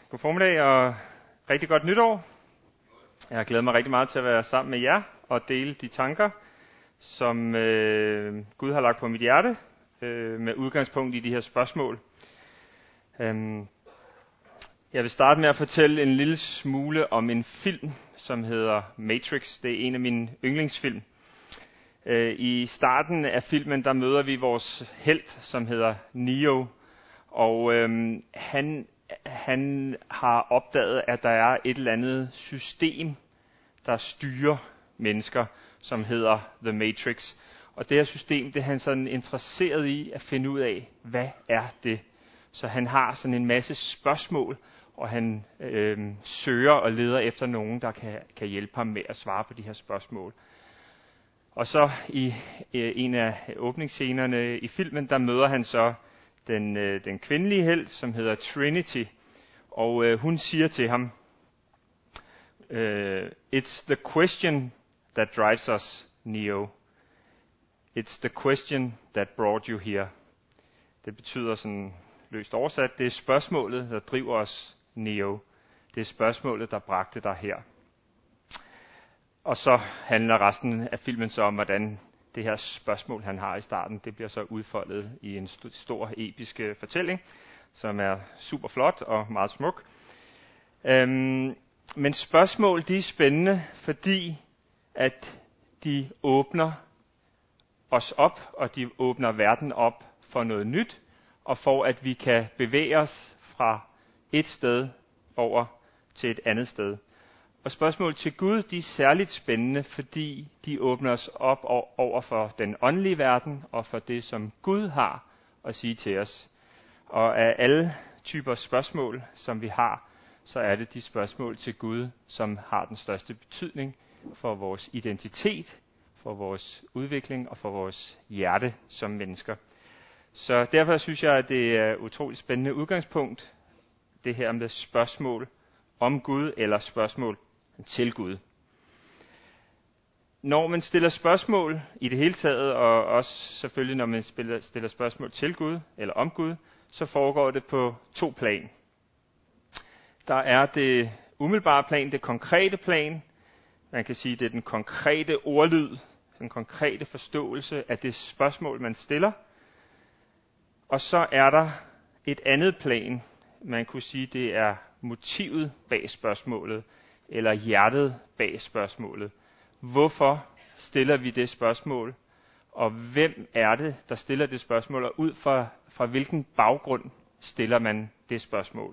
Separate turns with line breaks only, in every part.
God formiddag og rigtig godt nytår. Jeg glæder mig rigtig meget til at være sammen med jer og dele de tanker, som Gud har lagt på mit hjerte med udgangspunkt i de her spørgsmål. Jeg vil starte med at fortælle en lille smule om en film, som hedder Matrix. Det er en af mine yndlingsfilm. I starten af filmen, der møder vi vores helt, som hedder Neo, og han har opdaget, at der er et eller andet system, der styrer mennesker, som hedder The Matrix. Og det her system, det er han sådan interesseret i at finde ud af, hvad er det? Så han har sådan en masse spørgsmål, og han søger og leder efter nogen, der kan hjælpe ham med at svare på de her spørgsmål. Og så i en af åbningsscenerne i filmen, der møder han så den kvindelige helt, som hedder Trinity. Og hun siger til ham, It's the question that drives us, Neo. It's the question that brought you here. Det betyder sådan løst oversat, det er spørgsmålet, der driver os, Neo. Det er spørgsmålet, der bragte dig her. Og så handler resten af filmen så om, hvordan det her spørgsmål, han har i starten, det bliver så udfoldet i en stor episk fortælling, som er super flot og meget smuk. Men spørgsmål, de er spændende, fordi at de åbner os op, og de åbner verden op for noget nyt, og for at vi kan bevæge os fra et sted over til et andet sted. Og spørgsmål til Gud, de er særligt spændende, fordi de åbner os op over for den åndelige verden, og for det, som Gud har at sige til os. Og af alle typer spørgsmål, som vi har, så er det de spørgsmål til Gud, som har den største betydning for vores identitet, for vores udvikling og for vores hjerte som mennesker. Så derfor synes jeg, at det er et utroligt spændende udgangspunkt, det her med spørgsmål om Gud eller spørgsmål til Gud. Når man stiller spørgsmål i det hele taget, og også selvfølgelig når man stiller spørgsmål til Gud eller om Gud, så foregår det på to plan. Der er det umiddelbare plan, det konkrete plan. Man kan sige, det er den konkrete ordlyd, den konkrete forståelse af det spørgsmål, man stiller. Og så er der et andet plan. Man kunne sige, det er motivet bag spørgsmålet, eller hjertet bag spørgsmålet. Hvorfor stiller vi det spørgsmål? Og hvem er det, der stiller det spørgsmål? Og ud fra hvilken baggrund stiller man det spørgsmål?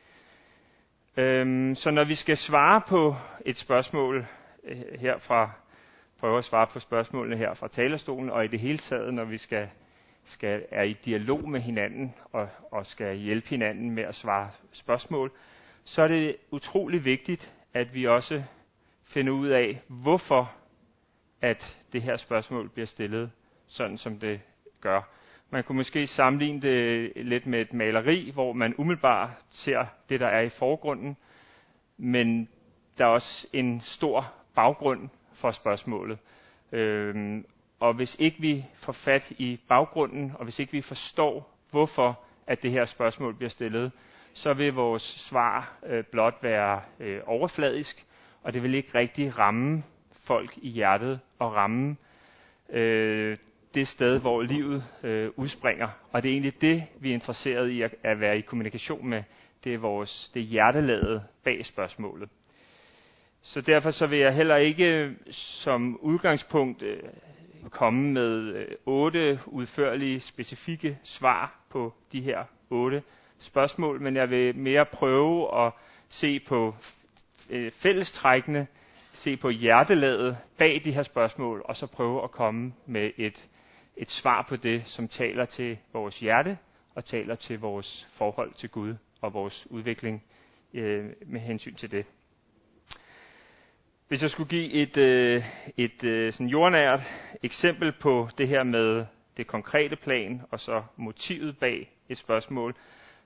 Så når vi skal svare på et spørgsmål herfra, prøve at svare på spørgsmålene her fra talerstolen, og i det hele taget, når vi er i dialog med hinanden og skal hjælpe hinanden med at svare spørgsmål, så er det utrolig vigtigt, at vi også finder ud af, hvorfor at det her spørgsmål bliver stillet sådan, som det gør. Man kunne måske sammenligne det lidt med et maleri, hvor man umiddelbart ser det, der er i forgrunden, men der er også en stor baggrund for spørgsmålet. Og hvis ikke vi får fat i baggrunden, og hvis ikke vi forstår, hvorfor at det her spørgsmål bliver stillet, så vil vores svar blot være overfladisk, og det vil ikke rigtig ramme folk i hjertet og ramme det sted, hvor livet udspringer. Og det er egentlig det, vi er interesseret i at være i kommunikation med. Det er det hjertelaget bag spørgsmålet. Så derfor så vil jeg heller ikke som udgangspunkt komme med 8 udførlige, specifikke svar på de her 8 spørgsmål, men jeg vil mere prøve at se på fællestrækkene, se på hjertelaget bag de her spørgsmål, og så prøve at komme med et svar på det, som taler til vores hjerte, og taler til vores forhold til Gud, og vores udvikling med hensyn til det. Hvis jeg skulle give et sådan jordnært eksempel på det her med det konkrete plan, og så motivet bag et spørgsmål,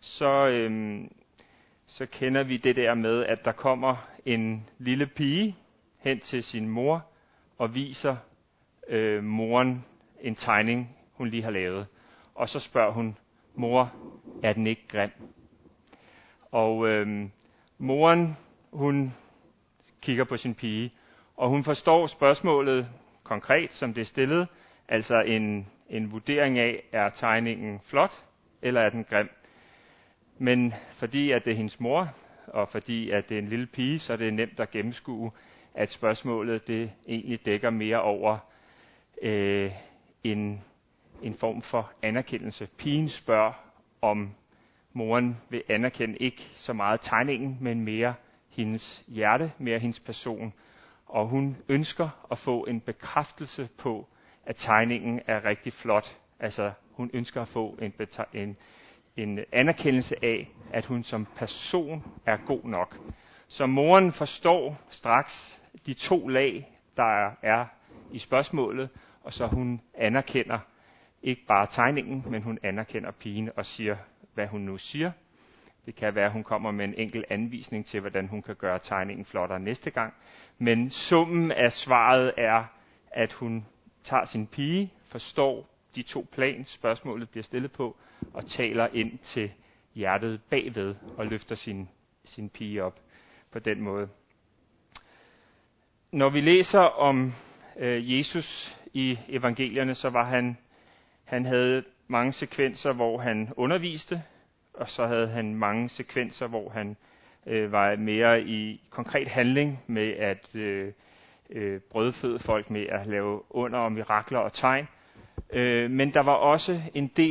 så kender vi det der med, at der kommer en lille pige hen til sin mor og viser moren en tegning, hun lige har lavet. Og så spørger hun, mor, er den ikke grim? Og Moren, hun kigger på sin pige, og hun forstår spørgsmålet konkret, som det er stillet, altså en vurdering af, er tegningen flot, eller er den grim? Men fordi at det er hendes mor, og fordi at det er en lille pige, så er det nemt at gennemskue, at spørgsmålet det egentlig dækker mere over en form for anerkendelse. Pigen spørger, om moren vil anerkende ikke så meget tegningen, men mere hendes hjerte, mere hendes person. Og hun ønsker at få en bekræftelse på, at tegningen er rigtig flot. Altså hun ønsker at få en anerkendelse af, at hun som person er god nok. Så moren forstår straks de to lag, der er i spørgsmålet, og så hun anerkender ikke bare tegningen, men hun anerkender pigen og siger, hvad hun nu siger. Det kan være, at hun kommer med en enkelt anvisning til, hvordan hun kan gøre tegningen flottere næste gang. Men summen af svaret er, at hun tager sin pige, forstår de to plan, spørgsmålet bliver stillet på, og taler ind til hjertet bagved og løfter sin pige op på den måde. Når vi læser om Jesus i evangelierne, så var han havde mange sekvenser, hvor han underviste, og så havde han mange sekvenser, hvor han var mere i konkret handling med at brødføde folk, med at lave under og mirakler og tegn. Men der var også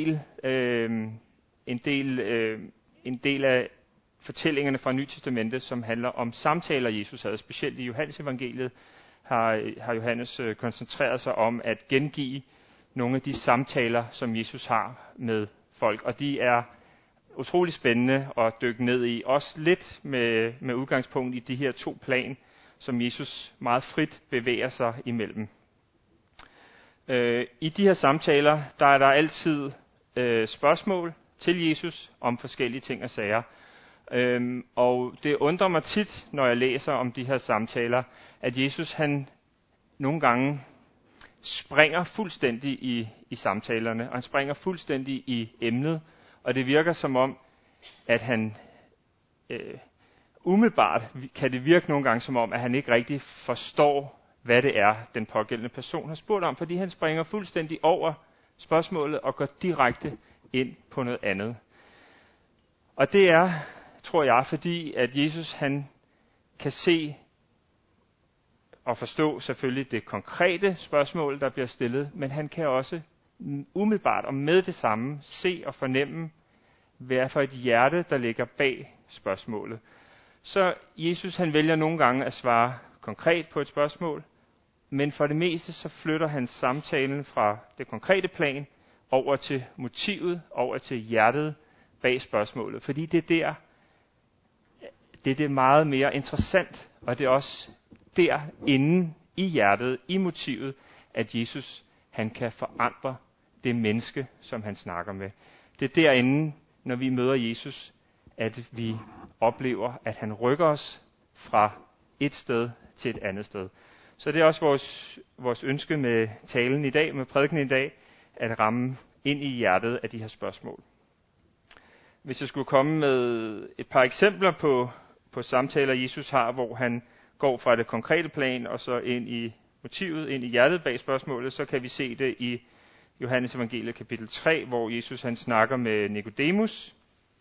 en del af fortællingerne fra Nye Testamentet, som handler om samtaler, Jesus havde. Specielt i Johannes evangeliet har Johannes koncentreret sig om at gengive nogle af de samtaler, som Jesus har med folk. Og de er utrolig spændende at dykke ned i. Også lidt med udgangspunkt i de her to plan, som Jesus meget frit bevæger sig imellem. I de her samtaler, der er der altid spørgsmål til Jesus om forskellige ting og sager. Og det undrer mig tit, når jeg læser om de her samtaler, at Jesus han nogle gange springer fuldstændig i samtalerne, og han springer fuldstændig i emnet, og det virker som om, at han umiddelbart kan det virke nogle gange som om, at han ikke rigtig forstår, hvad det er, den pågældende person har spurgt om, fordi han springer fuldstændig over spørgsmålet og går direkte ind på noget andet. Og det er, tror jeg, fordi at Jesus han kan se og forstå selvfølgelig det konkrete spørgsmål, der bliver stillet, men han kan også umiddelbart og med det samme se og fornemme, hvad for et hjerte, der ligger bag spørgsmålet. Så Jesus han vælger nogle gange at svare konkret på et spørgsmål, men for det meste så flytter han samtalen fra det konkrete plan over til motivet, over til hjertet bag spørgsmålet. Fordi det er det meget mere interessant, og det er også derinde i hjertet, i motivet, at Jesus han kan forandre det menneske, som han snakker med. Det er derinde, når vi møder Jesus, at vi oplever, at han rykker os fra et sted til et andet sted. Så det er også vores ønske med talen i dag, med prædiken i dag, at ramme ind i hjertet af de her spørgsmål. Hvis jeg skulle komme med et par eksempler på samtaler, Jesus har, hvor han går fra det konkrete plan og så ind i motivet, ind i hjertet bag spørgsmålet, så kan vi se det i Johannes evangeliet kapitel 3, hvor Jesus han snakker med Nikodemus.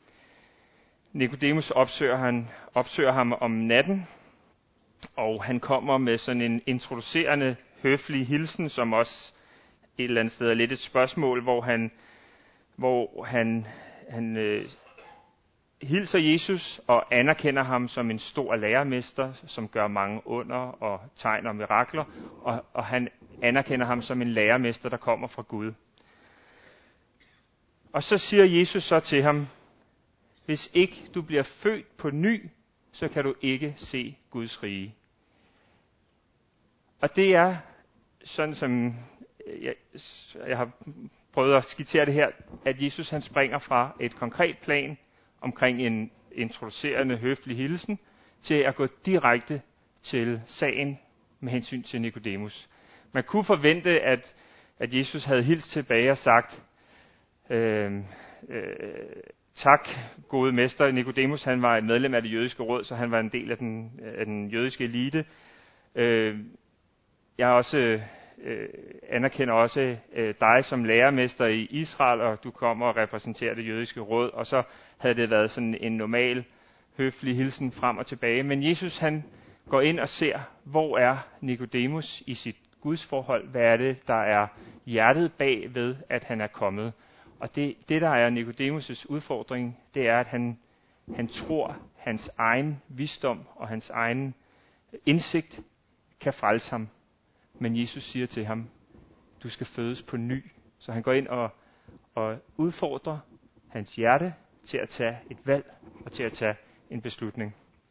Nikodemus opsøger ham om natten, og han kommer med sådan en introducerende, høflig hilsen, som også et eller andet sted er lidt et spørgsmål, hvor han hilser Jesus og anerkender ham som en stor lærermester, som gør mange under og tegn og mirakler, og han anerkender ham som en lærermester, der kommer fra Gud. Og så siger Jesus så til ham, hvis ikke du bliver født på ny, så kan du ikke se Guds rige. Og det er sådan, som jeg har prøvet at skitsere det her, at Jesus han springer fra et konkret plan omkring en introducerende, høflig hilsen, til at gå direkte til sagen med hensyn til Nikodemus. Man kunne forvente, at Jesus havde hilst tilbage og sagt, tak, gode mester. Nikodemus, han var et medlem af det jødiske råd, så han var en del af den jødiske elite. Jeg også anerkender også dig som lærermester i Israel, og du kommer og repræsenterer det jødiske råd, og så havde det været sådan en normal, høflig hilsen frem og tilbage. Men Jesus, han går ind og ser, hvor er Nikodemus i sit gudsforhold? Hvad er det, der er hjertet bag ved, at han er kommet? Og det der er Nikodemus' udfordring, det er, at han tror, hans egen visdom og hans egen indsigt kan frelse ham. Men Jesus siger til ham, du skal fødes på ny. Så han går ind og udfordrer hans hjerte til at tage et valg og til at tage en beslutning.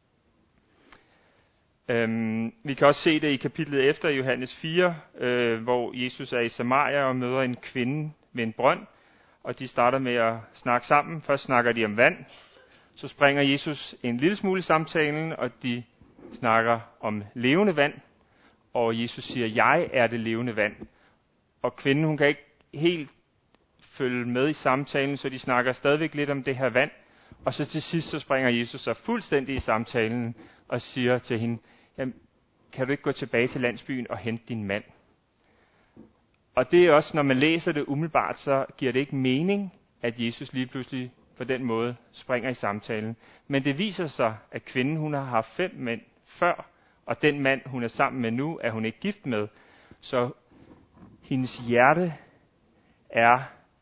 Vi kan også se det i kapitlet efter Johannes 4, hvor Jesus er i Samaria og møder en kvinde ved en brønd, og de starter med at snakke sammen. Først snakker de om vand, så springer Jesus en lille smule i samtalen, og de snakker om levende vand, og Jesus siger, jeg er det levende vand. Og kvinden, hun kan ikke helt følge med i samtalen, så de snakker stadigvæk lidt om det her vand, og så til sidst så springer Jesus så fuldstændig i samtalen og siger til hende, jamen, kan du ikke gå tilbage til landsbyen og hente din mand? Og det er også, når man læser det umiddelbart, så giver det ikke mening, at Jesus lige pludselig på den måde springer i samtalen. Men det viser sig, at kvinden, hun har haft 5 mænd før, og den mand, hun er sammen med nu, er hun ikke gift med. Så hendes hjerte er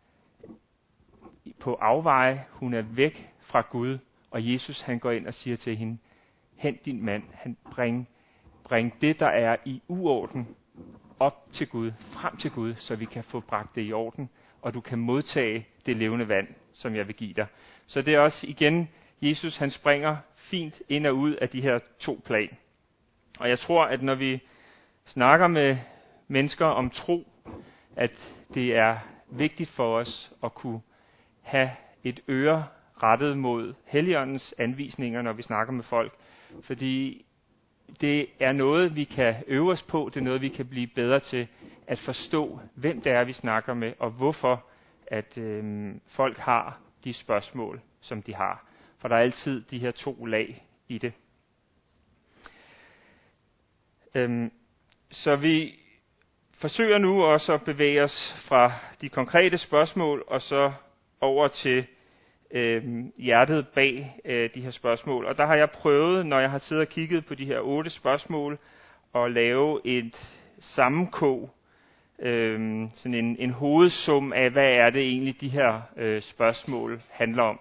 på afveje, hun er væk fra Gud, og Jesus, han går ind og siger til hende, hent din mand, han bring det, der er i uorden, op til Gud, frem til Gud, så vi kan få bragt det i orden, og du kan modtage det levende vand, som jeg vil give dig. Så det er også igen, Jesus, han springer fint ind og ud af de her 2 plan. Og jeg tror, at når vi snakker med mennesker om tro, at det er vigtigt for os at kunne have et øre rettet mod Helligåndens anvisninger, når vi snakker med folk. Fordi det er noget, vi kan øve os på, det er noget, vi kan blive bedre til at forstå, hvem det er, vi snakker med, og hvorfor at folk har de spørgsmål, som de har. For der er altid de her 2 lag i det. Så vi forsøger nu også at bevæge os fra de konkrete spørgsmål, og så over til hjertet bag de her spørgsmål. Og der har jeg prøvet, når jeg har siddet og kigget på de her 8 spørgsmål, at lave et sammenkog, sådan en hovedsum af, hvad er det egentlig, de her spørgsmål handler om.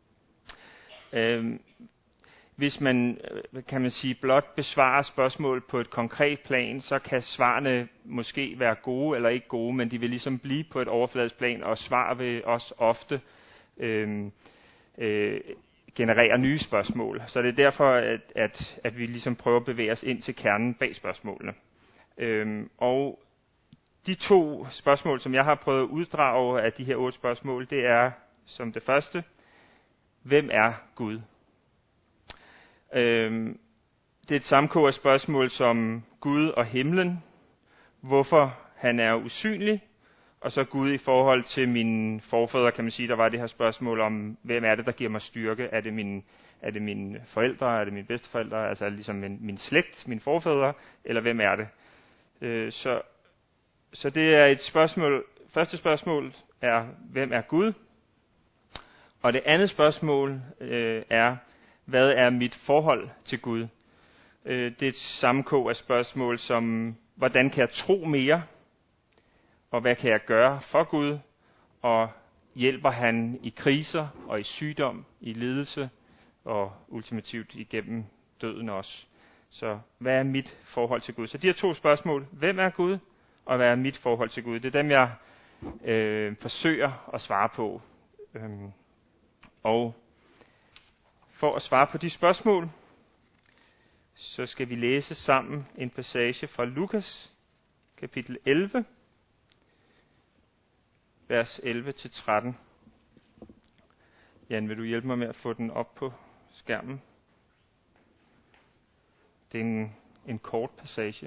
Hvis man, kan man sige, blot besvarer spørgsmål på et konkret plan, så kan svarene måske være gode eller ikke gode, men de vil ligesom blive på et overfladisk plan, og svar vil også ofte generere nye spørgsmål. Så det er derfor, at vi ligesom prøver at bevæge os ind til kernen bag spørgsmålene. Og de 2 spørgsmål, som jeg har prøvet at uddrage af de her 8 spørgsmål, det er som det første, hvem er Gud? Det er et sammenkog af spørgsmål som Gud og himlen, hvorfor han er usynlig, og så Gud i forhold til mine forfædre, kan man sige, der var det her spørgsmål om, hvem er det, der giver mig styrke? Er det mine forældre? Er det mine bedsteforældre? Altså ligesom min slægt, mine forfædre? Eller hvem er det? Så det er et spørgsmål. Første spørgsmål er, hvem er Gud? Og det andet spørgsmål er, hvad er mit forhold til Gud? Det er et sammenkog af spørgsmål som, hvordan kan jeg tro mere? Og hvad kan jeg gøre for Gud? Og hjælper han i kriser og i sygdom, i lidelse og ultimativt igennem døden også? Så hvad er mit forhold til Gud? Så de her 2 spørgsmål, hvem er Gud? Og hvad er mit forhold til Gud? Det er dem, jeg forsøger at svare på. Og for at svare på de spørgsmål, så skal vi læse sammen en passage fra Lukas, kapitel 11, vers 11-13. Jan, vil du hjælpe mig med at få den op på skærmen? Det er en kort passage.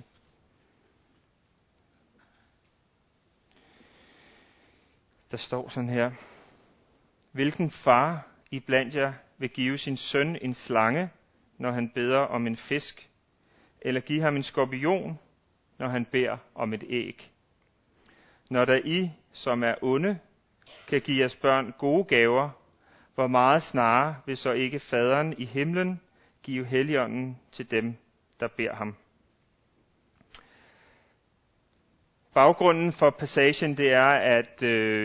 Der står sådan her. Hvilken far iblandt jer vil give sin søn en slange, når han beder om en fisk, eller give ham en skorpion, når han beder om et æg? Når der I, som er onde, kan give jeres børn gode gaver, hvor meget snarere vil så ikke faderen i himlen give Helligånden til dem, der beder ham? Baggrunden for passagen, det er, at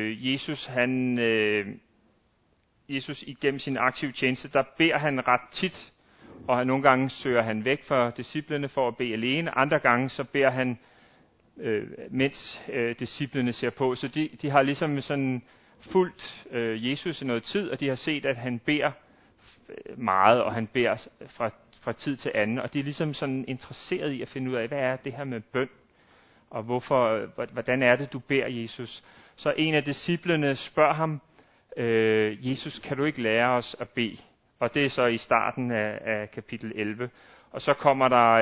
Jesus igennem sin aktive tjeneste, der beder han ret tit, og nogle gange søger han væk fra disciplene for at bede alene. Andre gange så beder han, mens disciplene ser på. Så de har ligesom sådan fulgt Jesus i noget tid, og de har set, at han beder meget, og han beder fra tid til anden. Og de er ligesom sådan interesseret i at finde ud af, hvad er det her med bøn? Og hvordan er det, du beder, Jesus? Så en af disciplene spørger ham, Jesus, kan du ikke lære os at bede? Og det er så i starten af kapitel 11. Og så kommer der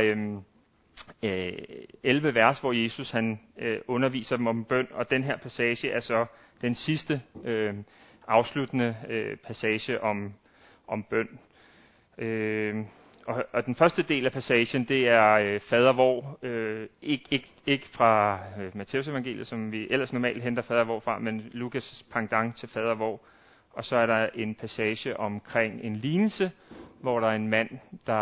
11 vers, hvor Jesus han underviser dem om bøn, og den her passage er så den sidste afsluttende passage om bøn. Og den første del af passagen, det er fader hvor, ikke fra Matteus evangeliet, som vi ellers normalt henter fader hvor fra, men Lukas' pendant til fader hvor. Og så er der en passage omkring en lignelse, hvor der er en mand,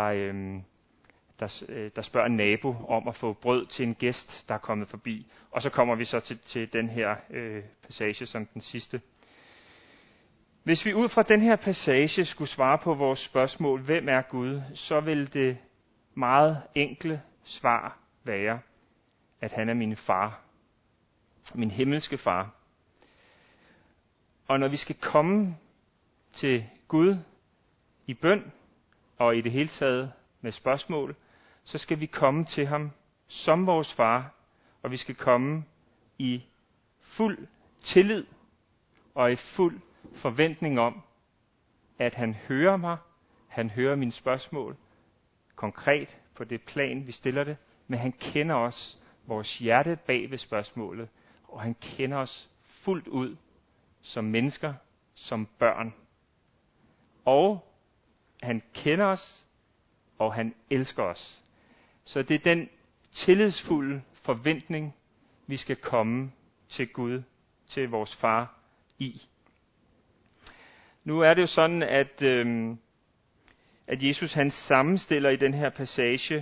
der spørger en nabo om at få brød til en gæst, der er kommet forbi. Og så kommer vi så til den her passage som den sidste. Hvis vi ud fra den her passage skulle svare på vores spørgsmål, hvem er Gud, så vil det meget enkle svar være, at han er min far, min himmelske far. Og når vi skal komme til Gud i bøn, og i det hele taget med spørgsmål, så skal vi komme til ham som vores far, og vi skal komme i fuld tillid og i fuld forventning om, at han hører mig, han hører mine spørgsmål, konkret på det plan, vi stiller det, men han kender også vores hjerte bag ved spørgsmålet, og han kender os fuldt ud som mennesker, som børn. Og han kender os, og han elsker os. Så det er den tillidsfulde forventning, vi skal komme til Gud, til vores far i. Nu er det jo sådan, at Jesus han sammenstiller i den her passage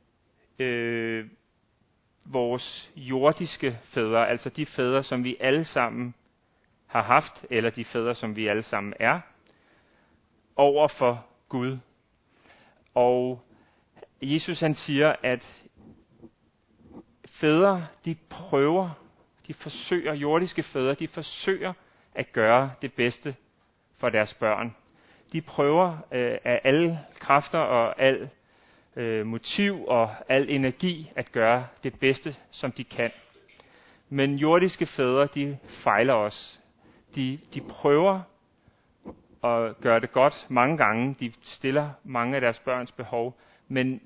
vores jordiske fædre, altså de fædre, som vi alle sammen har haft, eller de fædre, som vi alle sammen er, over for Gud. Og Jesus han siger, at fædre, jordiske fædre, de forsøger at gøre det bedste for deres børn. De prøver af alle kræfter og al motiv og al energi at gøre det bedste, som de kan. Men jordiske fædre, de fejler os. De prøver at gøre det godt mange gange. De stiller mange af deres børns behov. Men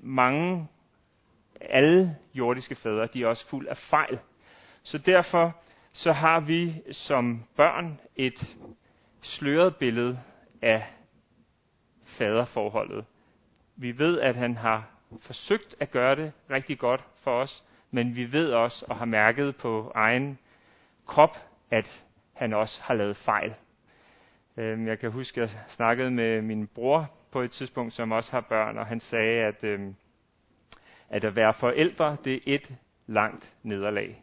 alle jordiske fædre, de er også fuld af fejl. Så derfor så har vi som børn et sløret billede af faderforholdet. Vi ved, at han har forsøgt at gøre det rigtig godt for os, men vi ved også og har mærket på egen krop, at han også har lavet fejl. Jeg kan huske, at jeg snakkede med min bror på et tidspunkt, som også har børn, og han sagde, at være forældre, det er et langt nederlag.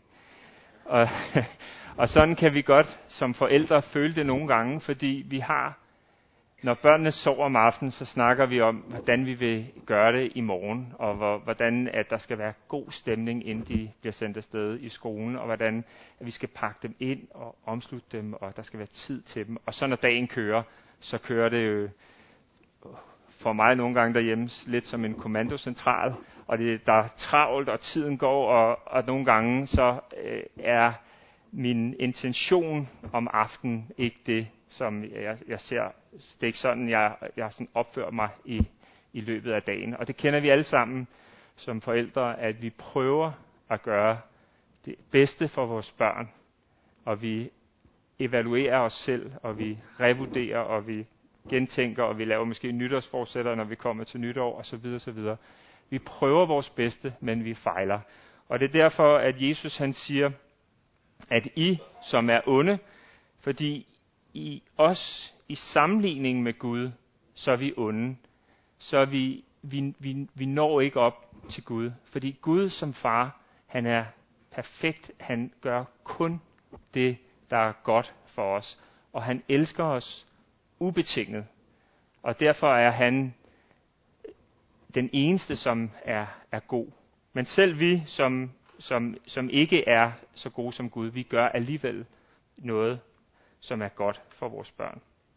Og sådan kan vi godt som forældre føle det nogle gange, fordi når børnene sover om aftenen, så snakker vi om, hvordan vi vil gøre det i morgen, og hvordan at der skal være god stemning, inden de bliver sendt afsted i skolen, og hvordan at vi skal pakke dem ind og omslutte dem, og der skal være tid til dem. Og så når dagen kører, så kører det jo for mig nogle gange derhjemme lidt som en kommandocentral, og der er travlt, og tiden går, og nogle gange så er min intention om aftenen ikke det, som jeg ser. Det er ikke sådan, jeg sådan opfører mig i løbet af dagen. Og det kender vi alle sammen som forældre, at vi prøver at gøre det bedste for vores børn. Og vi evaluerer os selv, og vi revurderer, og vi gentænker, og vi laver måske nytårsforsætter, når vi kommer til nytår, osv. osv. Vi prøver vores bedste, men vi fejler. Og det er derfor, at Jesus han siger, at I, som er onde, fordi i os, i sammenligning med Gud, så er vi onde. Så er vi når ikke op til Gud. Fordi Gud som far, han er perfekt. Han gør kun det, der er godt for os. Og han elsker os ubetinget. Og derfor er han den eneste, som er god. Men selv vi, som ikke er så gode som Gud, vi gør alligevel noget, som er godt for vores børn.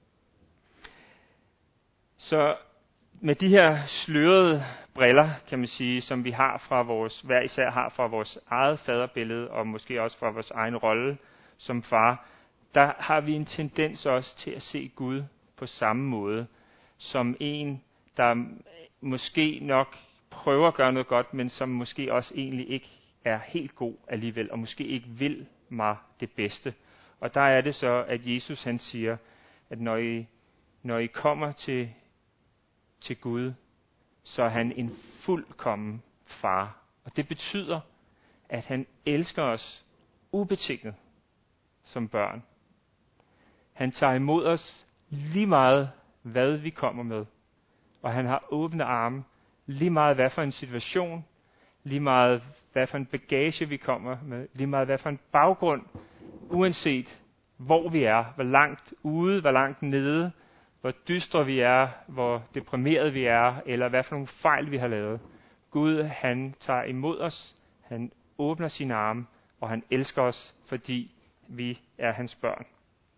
Så med de her slørede briller, kan man sige, som vi har fra hver især har fra vores eget faderbillede, og måske også fra vores egen rolle som far, der har vi en tendens også til at se Gud på samme måde, som en, der måske nok prøver at gøre noget godt, men som måske også egentlig ikke er helt god alligevel, og måske ikke vil mig det bedste. Og der er det så, at Jesus han siger, at når I kommer til Gud, så er han en fuldkommen far. Og det betyder, at han elsker os ubetinget som børn. Han tager imod os lige meget, hvad vi kommer med. Og han har åbne arme, lige meget hvad for en situation, lige meget hvad for en bagage vi kommer med, lige meget hvad for en baggrund, uanset hvor vi er, hvor langt ude, hvor langt nede, hvor dystre vi er, hvor deprimeret vi er, eller hvad for nogle fejl vi har lavet. Gud, han tager imod os, han åbner sine arme, og han elsker os, fordi vi er hans børn.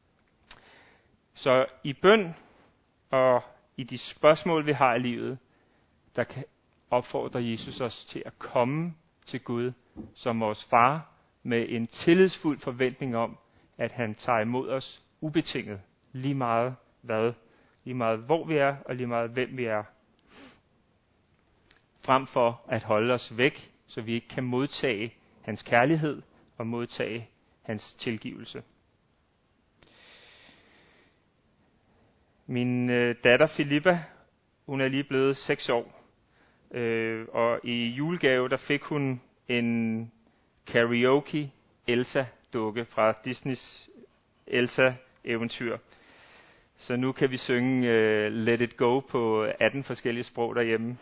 Så i bøn og i de spørgsmål, vi har i livet, der kan opfordre Jesus os til at komme til Gud som vores far, med en tillidsfuld forventning om, at han tager imod os ubetinget, lige meget hvad, lige meget hvor vi er, og lige meget hvem vi er. Frem for at holde os væk, så vi ikke kan modtage hans kærlighed og modtage hans tilgivelse. Min datter Filippa, hun er lige blevet 6 år. Og i julegave, der fik hun en karaoke Elsa-dukke fra Disneys Elsa-eventyr. Så nu kan vi synge Let It Go på 18 forskellige sprog derhjemme.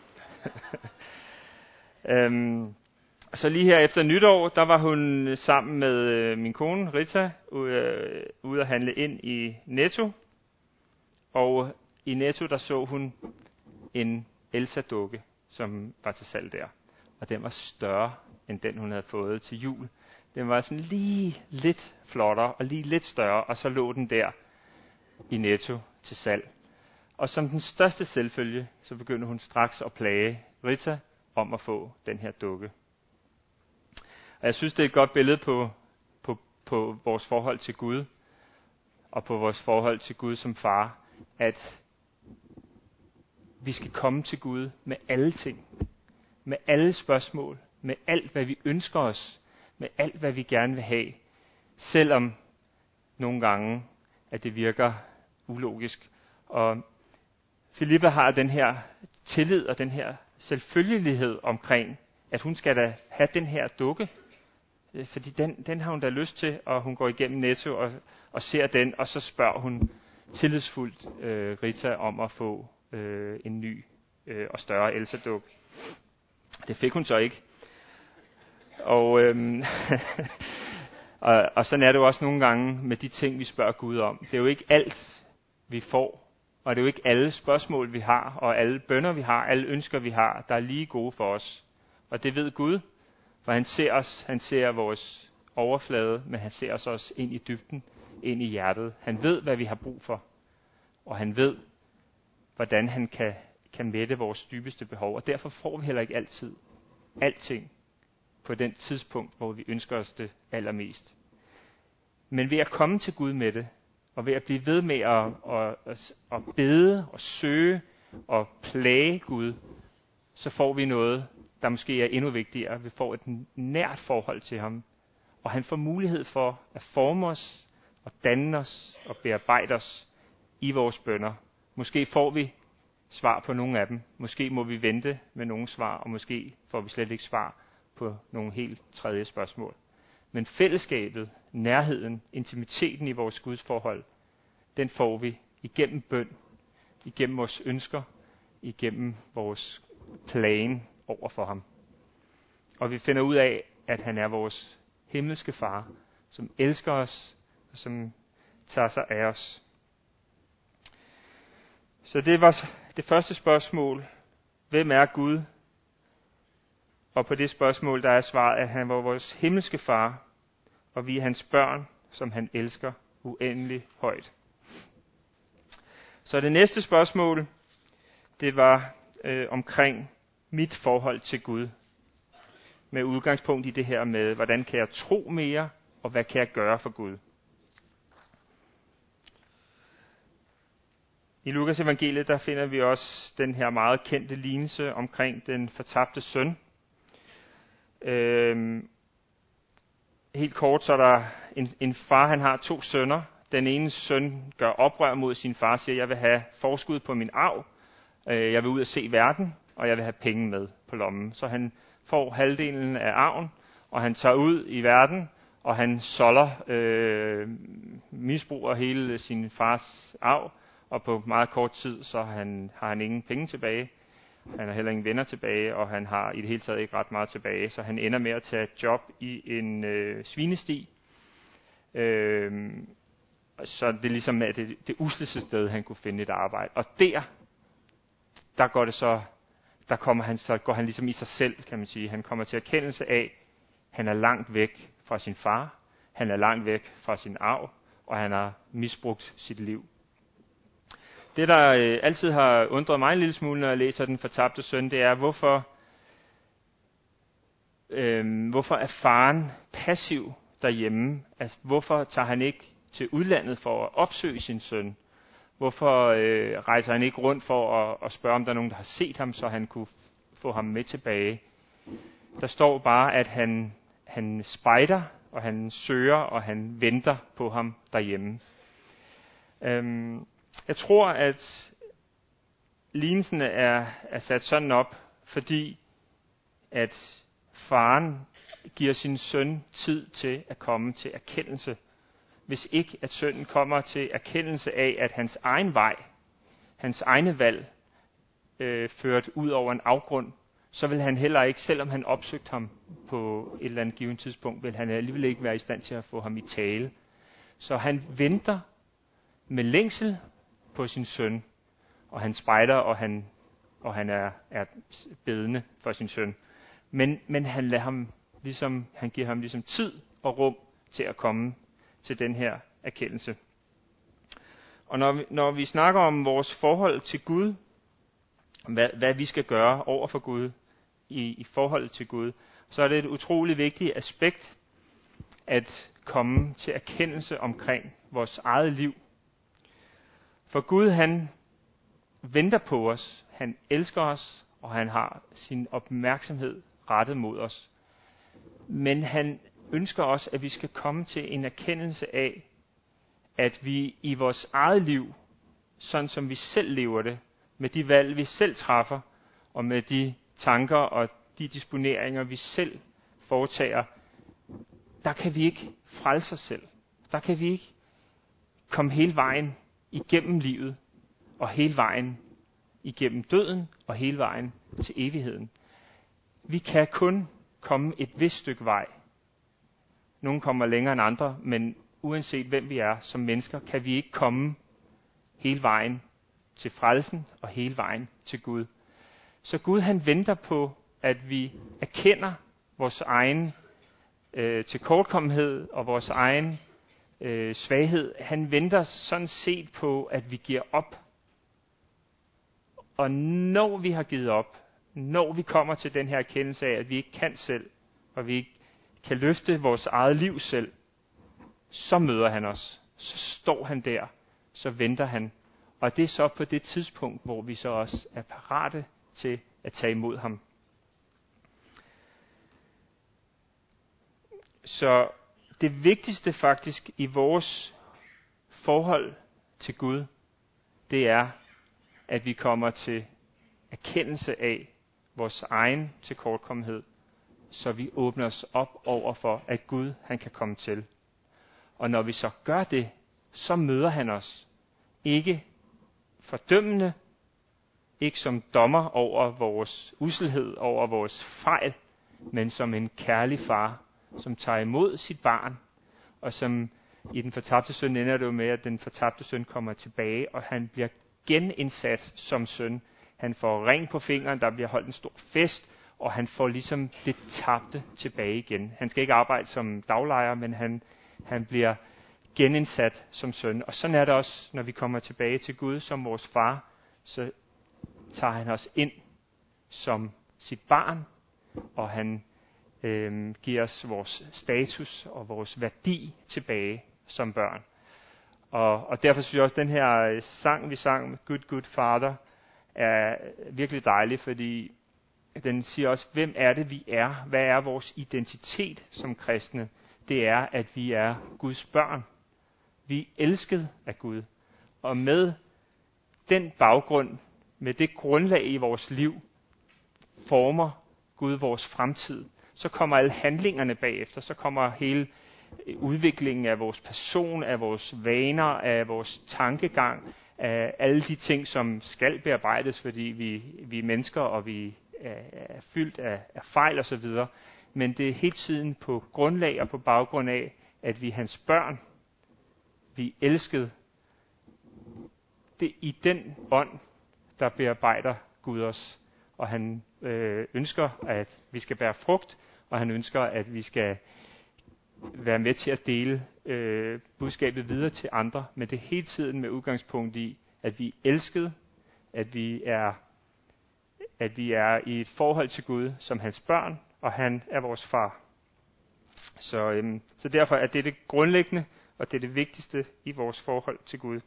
Så lige her efter nytår, der var hun sammen med min kone Rita ude at handle ind i Netto. Og i Netto, der så hun en Elsa-dukke, som var til salg der. Og den var større end den, hun havde fået til jul. Den var sådan lige lidt flottere og lige lidt større, og så lå den der i Netto til salg. Og som den største selvfølge, så begyndte hun straks at plage Rita om at få den her dukke. Og jeg synes, det er et godt billede på vores forhold til Gud, og på vores forhold til Gud som far, at vi skal komme til Gud med alle ting, med alle spørgsmål, med alt, hvad vi ønsker os, med alt, hvad vi gerne vil have, selvom nogle gange, at det virker ulogisk. Og Filippa har den her tillid og den her selvfølgelighed omkring, at hun skal da have den her dukke, fordi den har hun da lyst til, og hun går igennem Netto og ser den, og så spørger hun tillidsfuldt Rita om at få en ny og større Elsa-dukke. Det fik hun så ikke. Og, og sådan er det jo også nogle gange med de ting, vi spørger Gud om. Det er jo ikke alt, vi får, og det er jo ikke alle spørgsmål, vi har, og alle bønner, vi har, alle ønsker, vi har, der er lige gode for os. Og det ved Gud, for han ser os, han ser vores overflade, men han ser os også ind i dybden, ind i hjertet. Han ved, hvad vi har brug for, og han ved, hvordan han kan mætte vores dybeste behov, og derfor får vi heller ikke altid alting på den tidspunkt, hvor vi ønsker os det allermest. Men ved at komme til Gud med det, og ved at blive ved med at bede og søge og plage Gud, så får vi noget, der måske er endnu vigtigere. Vi får et nært forhold til ham, og han får mulighed for at forme os og danne os og bearbejde os i vores bønner Måske får vi svar på nogle af dem. Måske må vi vente med nogle svar, og måske får vi slet ikke svar på nogle helt tredje spørgsmål. Men fællesskabet, nærheden, intimiteten i vores gudsforhold, den får vi igennem bøn, igennem vores ønsker, igennem vores plan over for ham. Og vi finder ud af, at han er vores himmelske far, som elsker os, og som tager sig af os. Så det var det første spørgsmål. Hvem er Gud? Og på det spørgsmål, der er svaret, at han var vores himmelske far, og vi er hans børn, som han elsker uendelig højt. Så det næste spørgsmål, det var omkring mit forhold til Gud. Med udgangspunkt i det her med, hvordan kan jeg tro mere, og hvad kan jeg gøre for Gud? I Lukas evangeliet, der finder vi også den her meget kendte lignelse omkring den fortabte søn. Helt kort, så er der en far, han har 2 sønner. Den ene søn gør oprør mod sin far og siger, jeg vil have forskud på min arv, jeg vil ud og se verden, og jeg vil have penge med på lommen. Så han får halvdelen af arven, og han tager ud i verden, og han misbruger hele sin fars arv, og på meget kort tid, så har han ingen penge tilbage. Han har heller ingen venner tilbage, og han har i det hele taget ikke ret meget tilbage, så han ender med at tage et job i en svinesti. Så det er ligesom det usleste sted, han kunne finde et arbejde. Og går han ligesom i sig selv, kan man sige. Han kommer til erkendelse af, han er langt væk fra sin far, han er langt væk fra sin arv, og han har misbrugt sit liv. Det, der altid har undret mig en lille smule, når jeg læser Den fortabte søn, det er, hvorfor er faren passiv derhjemme? Altså, hvorfor tager han ikke til udlandet for at opsøge sin søn? Hvorfor rejser han ikke rundt for at spørge, om der er nogen, der har set ham, så han kunne få ham med tilbage? Der står bare, at han spejder, og han søger, og han venter på ham derhjemme. Jeg tror, at lignelsen er sat sådan op, fordi at faren giver sin søn tid til at komme til erkendelse. Hvis ikke at sønnen kommer til erkendelse af, at hans egen vej, hans egne valg, ført ud over en afgrund, så vil han heller ikke, selvom han opsøgte ham på et eller andet givet tidspunkt, vil han alligevel ikke være i stand til at få ham i tale. Så han venter med længsel på sin søn, og han spejder, og han er bedende for sin søn. Men han lader ham han giver ham ligesom tid og rum til at komme til den her erkendelse. Og når vi snakker om vores forhold til Gud, hvad vi skal gøre over for Gud i forhold til Gud, så er det et utroligt vigtigt aspekt at komme til erkendelse omkring vores eget liv. For Gud, han venter på os, han elsker os, og han har sin opmærksomhed rettet mod os. Men han ønsker også, at vi skal komme til en erkendelse af, at vi i vores eget liv, sådan som vi selv lever det, med de valg, vi selv træffer, og med de tanker og de disponeringer, vi selv foretager, der kan vi ikke frelse os selv. Der kan vi ikke komme hele vejen igennem livet, og hele vejen igennem døden, og hele vejen til evigheden. Vi kan kun komme et vist stykke vej. Nogle kommer længere end andre, men uanset hvem vi er som mennesker, kan vi ikke komme hele vejen til frelsen og hele vejen til Gud. Så Gud, han venter på, at vi erkender vores egen tilkortkommenhed og vores egen svaghed. Han venter sådan set på, at vi giver op. Og når vi har givet op, når vi kommer til den her erkendelse af, at vi ikke kan selv, og vi ikke kan løfte vores eget liv selv, så møder han os. Så står han der, så venter han. Og det er så på det tidspunkt, hvor vi så også er parate til at tage imod ham. Så det vigtigste faktisk i vores forhold til Gud, det er at vi kommer til erkendelse af vores egen tilkortkommenhed, så vi åbner os op over for, at Gud han kan komme til. Og når vi så gør det, så møder han os ikke fordømmende, ikke som dommer over vores usselhed, over vores fejl, men som en kærlig far, som tager imod sit barn, og som i den fortabte søn ender det jo med, at den fortabte søn kommer tilbage, og han bliver genindsat som søn. Han får ring på fingeren, der bliver holdt en stor fest, og han får ligesom det tabte tilbage igen. Han skal ikke arbejde som daglejer, men han bliver genindsat som søn. Og sådan er det også, når vi kommer tilbage til Gud som vores far, så tager han os ind som sit barn, og han giver os vores status og vores værdi tilbage som børn. Og derfor synes jeg også, at den her sang, vi sang, Good, Good Father, er virkelig dejlig, fordi den siger også, hvem er det, vi er? Hvad er vores identitet som kristne? Det er, at vi er Guds børn. Vi er elsket af Gud. Og med den baggrund, med det grundlag i vores liv, former Gud vores fremtid. Så kommer alle handlingerne bagefter, så kommer hele udviklingen af vores person, af vores vaner, af vores tankegang, af alle de ting, som skal bearbejdes, fordi vi er mennesker, og vi er fyldt af fejl osv. Men det er hele tiden på grundlag og på baggrund af, at vi er hans børn. Vi er elsket. Det er i den ånd, der bearbejder Gud os. Og han ønsker, at vi skal bære frugt, og han ønsker, at vi skal være med til at dele budskabet videre til andre, men det er hele tiden med udgangspunkt i, at vi er elsket, at vi er i et forhold til Gud som hans børn, og han er vores far. Så derfor er det det grundlæggende, og det er det vigtigste i vores forhold til Gud.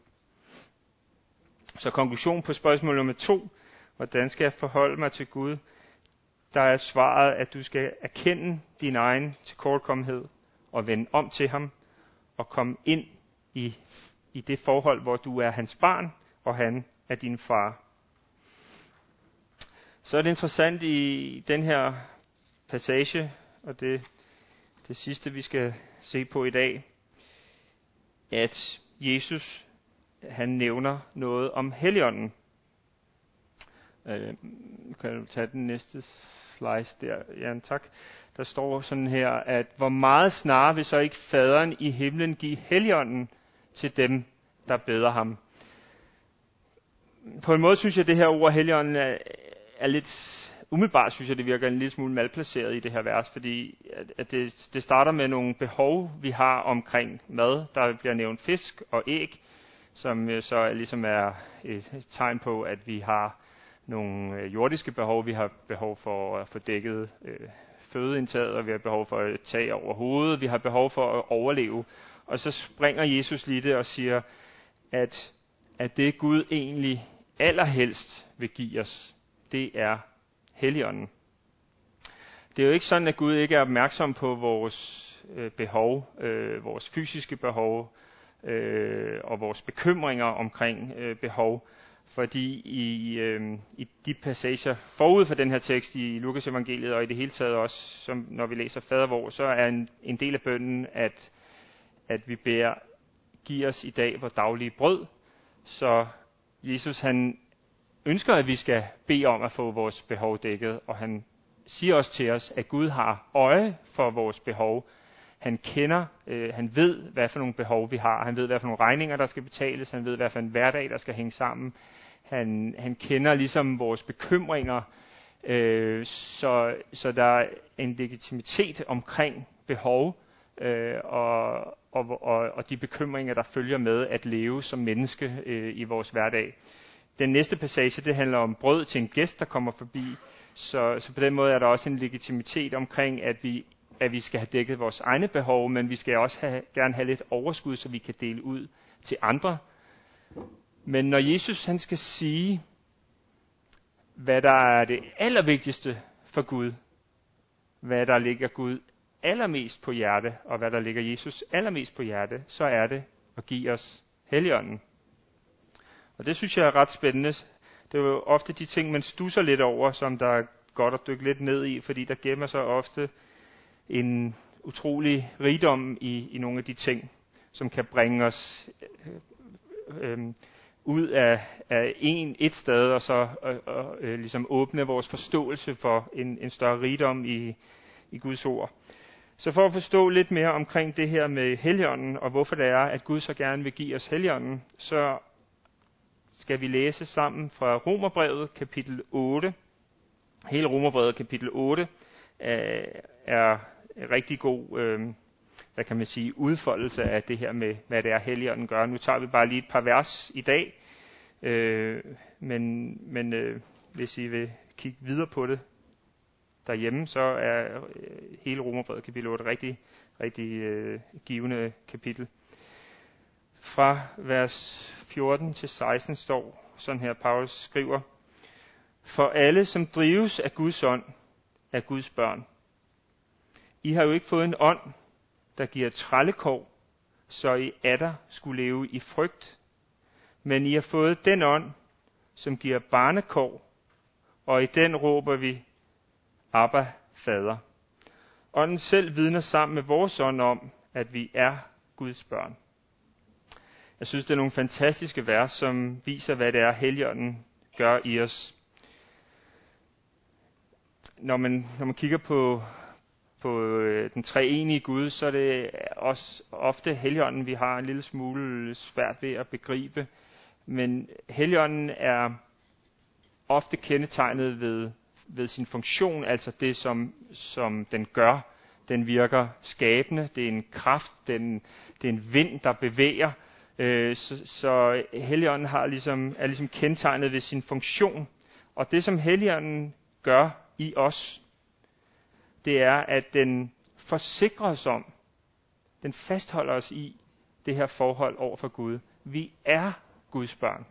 Så konklusion på spørgsmål nummer 2. Hvordan skal jeg forholde mig til Gud? Der er svaret, at du skal erkende din egen tilkortkommenhed og vende om til ham og komme ind i det forhold, hvor du er hans barn, og han er din far. Så er det interessant i den her passage, og det sidste, vi skal se på i dag, at Jesus, han nævner noget om Helligånden. Kan du tage den næste slice der? Ja, tak. Der står sådan her, at hvor meget snarere vil så ikke faderen i himlen give Helligånden til dem, der beder ham. På en måde synes jeg, at det her ord Helligånden er lidt, umiddelbart synes jeg, det virker en lille smule malplaceret i det her vers, fordi at det starter med nogle behov, vi har omkring mad. Der bliver nævnt fisk og æg, som så ligesom er et tegn på, at vi har nogle jordiske behov. Vi har behov for at få dækket fødeindtaget, og vi har behov for et tag over hovedet. Vi har behov for at overleve. Og så springer Jesus lige det og siger, at det Gud egentlig allerhelst vil give os, det er Helligånden. Det er jo ikke sådan, at Gud ikke er opmærksom på vores behov, vores fysiske behov og vores bekymringer omkring behov. Fordi i de passager forud for den her tekst i Lukas evangeliet, og i det hele taget også, som når vi læser fader vor, så er en del af bønnen, at vi beder, giv os i dag vores daglige brød. Så Jesus han ønsker, at vi skal bede om at få vores behov dækket, og han siger også til os, at Gud har øje for vores behov. Han kender, han ved, hvad for nogle behov vi har. Han ved, hvad for nogle regninger, der skal betales. Han ved, hvad for en hverdag, der skal hænge sammen. Han kender ligesom vores bekymringer, så der er en legitimitet omkring behov og de bekymringer, der følger med at leve som menneske i vores hverdag. Den næste passage, det handler om brød til en gæst, der kommer forbi. Så på den måde er der også en legitimitet omkring, at vi skal have dækket vores egne behov, men vi skal også gerne have lidt overskud, så vi kan dele ud til andre. Men når Jesus han skal sige, hvad der er det allervigtigste for Gud, hvad der ligger Gud allermest på hjerte, og hvad der ligger Jesus allermest på hjerte, så er det at give os Helligånden. Og det synes jeg er ret spændende. Det er jo ofte de ting, man stusser lidt over, som der er godt at dykke lidt ned i, fordi der gemmer sig ofte en utrolig rigdom i nogle af de ting, som kan bringe os ud af et sted, og så ligesom åbne vores forståelse for en større rigdom i Guds ord. Så for at forstå lidt mere omkring det her med Helligånden, og hvorfor det er, at Gud så gerne vil give os Helligånden, så skal vi læse sammen fra Romerbrevet kapitel 8. Hele Romerbrevet kapitel 8 er en rigtig god udfoldelse af det her med, hvad det er, Helligånden gør. Nu tager vi bare lige et par vers i dag, men hvis I vil kigge videre på det derhjemme, så er hele Romerbrevet kapitel 8 rigtig givende kapitel. Fra vers 14 til 16 står sådan her, Paulus skriver: For alle, som drives af Guds ånd, er Guds børn. I har jo ikke fået en ånd, der giver trællekår, så I atter skulle leve i frygt. Men I har fået den ånd, som giver barnekår, og i den råber vi, Abba, Fader. Ånden selv vidner sammen med vores ånd om, at vi er Guds børn. Jeg synes, det er nogle fantastiske vers, som viser, hvad det er, Helligånden gør i os. Når man kigger på den treenige Gud, så er det også ofte Helligånden, vi har en lille smule svært ved at begribe. Men Helligånden er ofte kendetegnet ved sin funktion, altså det, som den gør. Den virker skabende, det er en kraft, det er en vind, der bevæger. Så Helligånden er ligesom kendetegnet ved sin funktion. Og det, som Helligånden gør i os, det er, at den forsikrer os om, den fastholder os i det her forhold over for Gud. Vi er Guds børn.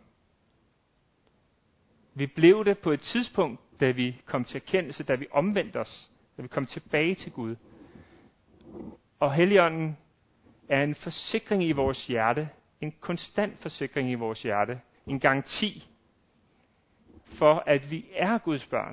Vi blev det på et tidspunkt, da vi kom til erkendelse, da vi omvendte os, da vi kom tilbage til Gud. Og Helligånden er en forsikring i vores hjerte, en konstant forsikring i vores hjerte, en garanti for, at vi er Guds børn.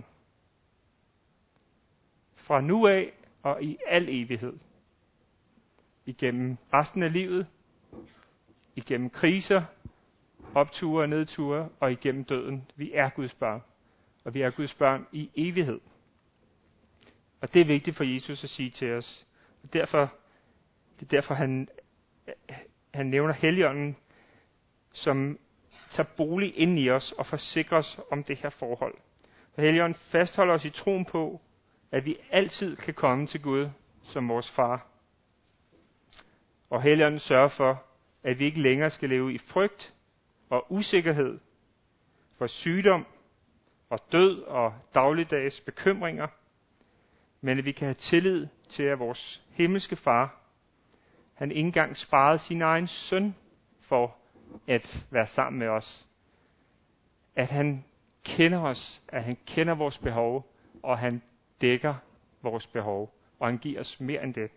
Fra nu af og i al evighed. Igennem resten af livet, igennem kriser, opture og nedture og igennem døden. Vi er Guds børn, og vi er Guds børn i evighed. Og det er vigtigt for Jesus at sige til os. Det er derfor han nævner Helligånden, som tager bolig ind i os og forsikrer os om det her forhold. Og Helligånden fastholder os i troen på, at vi altid kan komme til Gud som vores far. Og Helligånden sørger for, at vi ikke længere skal leve i frygt og usikkerhed for sygdom og død og dagligdags bekymringer, men at vi kan have tillid til, at vores himmelske far, han ikke engang sparede sin egen søn for at være sammen med os. At han kender os, at han kender vores behov, og han dækker vores behov, og han giver os mere end det.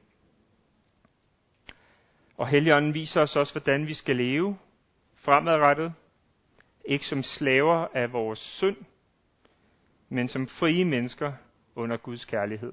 Og Helligånden viser os også, hvordan vi skal leve fremadrettet, ikke som slaver af vores synd, men som frie mennesker under Guds kærlighed.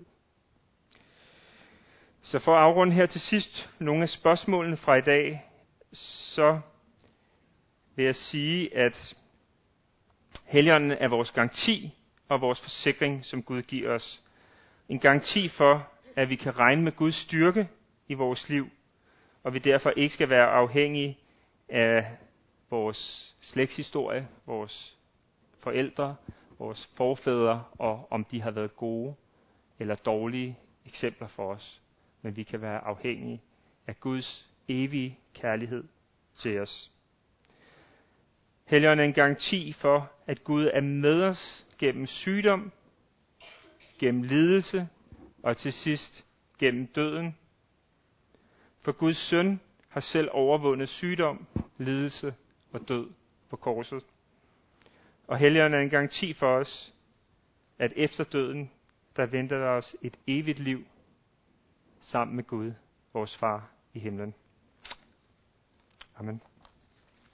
Så for at afrunde her til sidst nogle af spørgsmålene fra i dag, så vil jeg sige, at Helligånden er vores garanti og vores forsikring, som Gud giver os. En garanti for, at vi kan regne med Guds styrke i vores liv, og vi derfor ikke skal være afhængige af vores slægtshistorie, vores forældre, vores forfædre, og om de har været gode eller dårlige eksempler for os. Men vi kan være afhængige af Guds evige kærlighed til os. Helligånden er en garanti for, at Gud er med os gennem sygdom, gennem lidelse og til sidst gennem døden. For Guds søn har selv overvundet sygdom, lidelse og død på korset. Og Helligånden er en garanti for os, at efter døden, der venter der os et evigt liv sammen med Gud, vores far i himlen. Amen.